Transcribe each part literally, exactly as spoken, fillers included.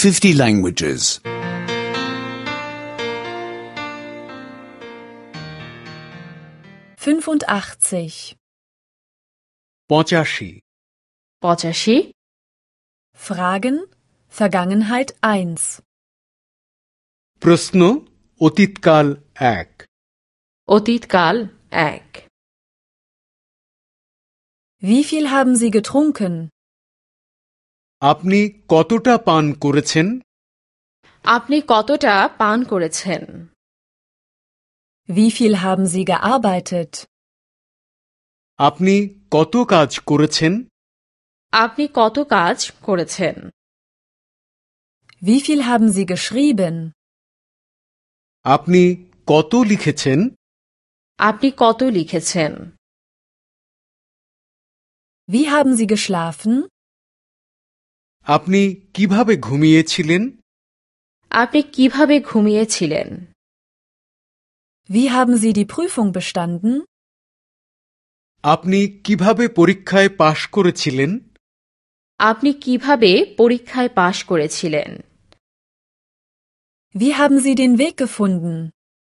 fifty languages. fünfundachtzig. পঁচাশি পঁচাশি Fragen Vergangenheit eins. প্রশ্ন অতীতকাল এক অতীতকাল এক Wie viel haben Sie getrunken? আপনি কতটা পান করেছেন? আপনি কতটা পান করেছেন? Wie viel haben Sie gearbeitet? আপনি কত কাজ করেছেন? আপনি কত কাজ করেছেন? Wie viel haben Sie geschrieben? আপনি কত লিখেছেন? আপনি কত লিখেছেন? Wie haben Sie geschlafen? আপনি কিভাবে ঘুমিয়েছিলেন? আপনি কিভাবে ঘুমিয়েছিলেন? Wie haben Sie die Prüfung bestanden? আপনি কিভাবে পরীক্ষায় পাশ করেছিলেন? আপনি কিভাবে পরীক্ষায় পাশ করেছিলেন? Wie haben Sie den Weg gefunden?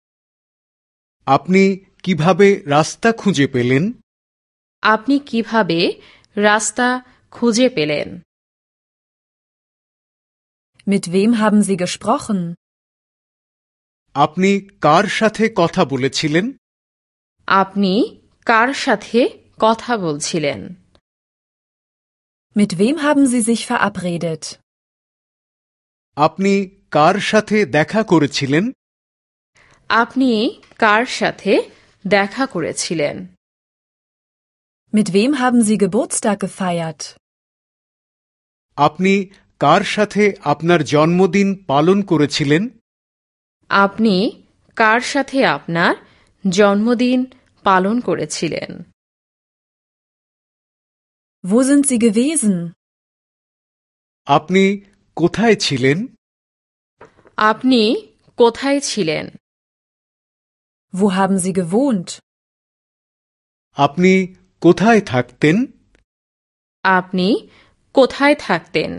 আপনি কিভাবে রাস্তা খুঁজে পেলেন? আপনি কিভাবে রাস্তা খুঁজে পেলেন? Mit wem haben Sie gesprochen? আপনি কার সাথে কথা বলেছিলেন? আপনি কার সাথে কথা বলছিলেন? Mit wem haben Sie sich verabredet? আপনি কার সাথে দেখা করেছিলেন? আপনি কার সাথে দেখা করেছিলেন? Mit wem haben Sie Geburtstag gefeiert? আপনি কার সাথে আপনার জন্মদিন পালন করেছিলেন? আপনি কার সাথে আপনার জন্মদিন পালন করেছিলেন? Wo sind Sie gewesen? আপনি কোথায় ছিলেন? আপনি কোথায় ছিলেন? Wo haben Sie gewohnt? আপনি কোথায় থাকতেন? আপনি কোথায় থাকতেন?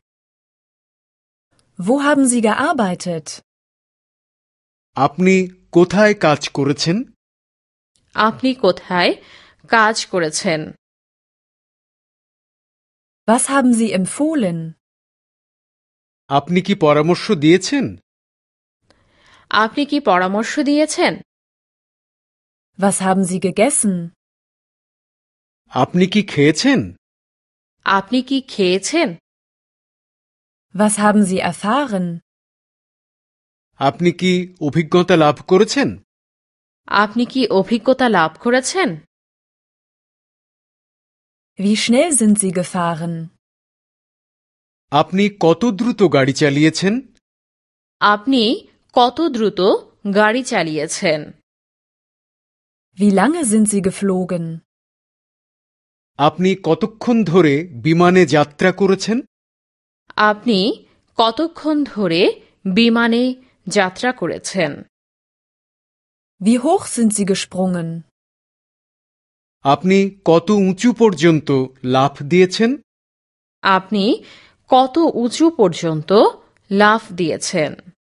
Wo haben Sie gearbeitet? আপনি কোথায় কাজ করেছেন? আপনি কোথায় কাজ করেছেন? Was haben Sie empfohlen? আপনি কি পরামর্শ দিয়েছেন? আপনি কি পরামর্শ দিয়েছেন? Was haben Sie gegessen? আপনি কি খেয়েছেন? আপনি কি খেয়েছেন? Was haben Sie erfahren? আপনি কি অভিজ্ঞতা লাভ করেছেন? আপনি কি অভিজ্ঞতা লাভ করেছেন? Wie schnell sind Sie gefahren? আপনি কত দ্রুত গাড়ি চালিয়েছেন? আপনি কত দ্রুত গাড়ি চালিয়েছেন? Wie lange sind Sie geflogen? আপনি কতক্ষণ ধরে বিমানে যাত্রা করেছেন? আপনি কতক্ষণ ধরে বিমানে যাত্রা করেছেন? Wie hoch sind Sie gesprungen? আপনি কত উঁচু পর্যন্ত লাফ দিয়েছেন? আপনি কত উঁচু পর্যন্ত লাফ দিয়েছেন?